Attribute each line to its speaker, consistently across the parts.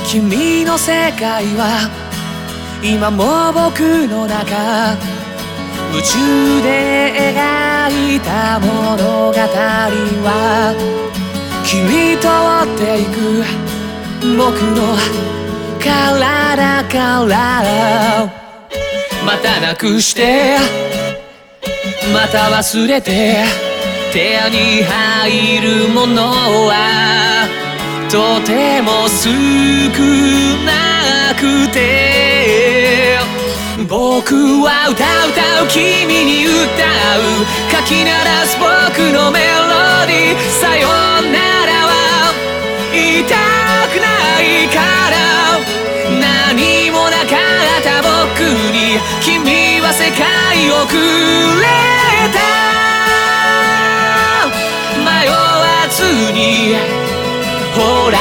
Speaker 1: 君の世界は今も僕の中、夢中で描いた物語は君と追っていく僕の体からまたなくしてまた忘れて手に入るものはとても少なくて、僕は歌う君に歌うかき鳴らす僕のメロディー、さよならは言いたくないから何もなかった僕に君は世界をくれた。迷わずにほら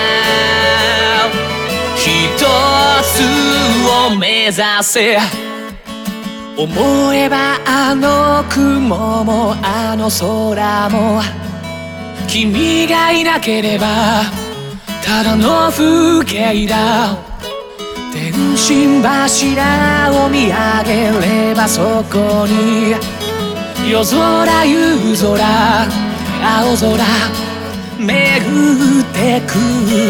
Speaker 1: 一つを目指せ。思えばあの雲もあの空も君がいなければただの風景だ。電信柱を見上げればそこに夜空夕空青空巡ってく。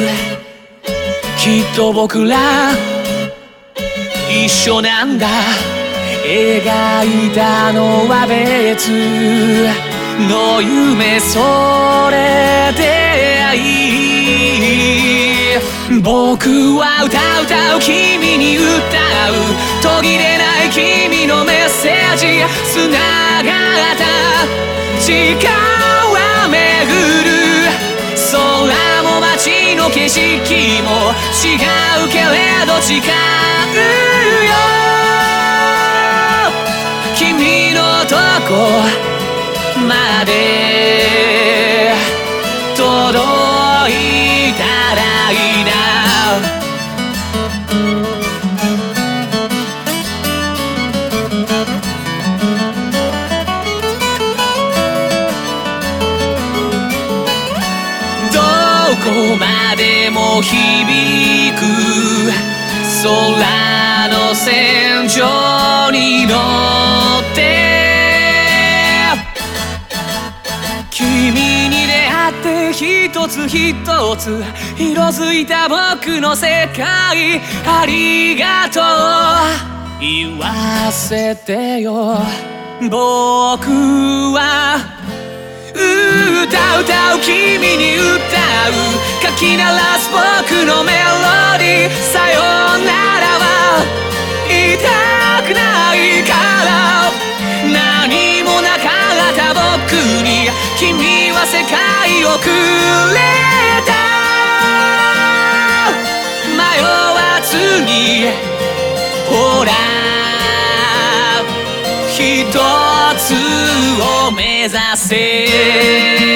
Speaker 1: きっと僕ら一緒なんだ。描いたのは別の夢、それ出会い。僕は歌う君に歌う途切れない君のメッセージ、繋がった時間は巡る。空も街の景色も違うけれど近うよ。君のとこまで届いたらいいな。どこまでも響く空の線上に乗って君に出会って一つ一つ色づいた僕の世界、ありがとう言わせてよ。僕は歌う君に歌うかき鳴らす僕のメロディー、さよならは言いたくないから何もなかった僕に君は世界をくれた。迷わずにほら一つを目指せ。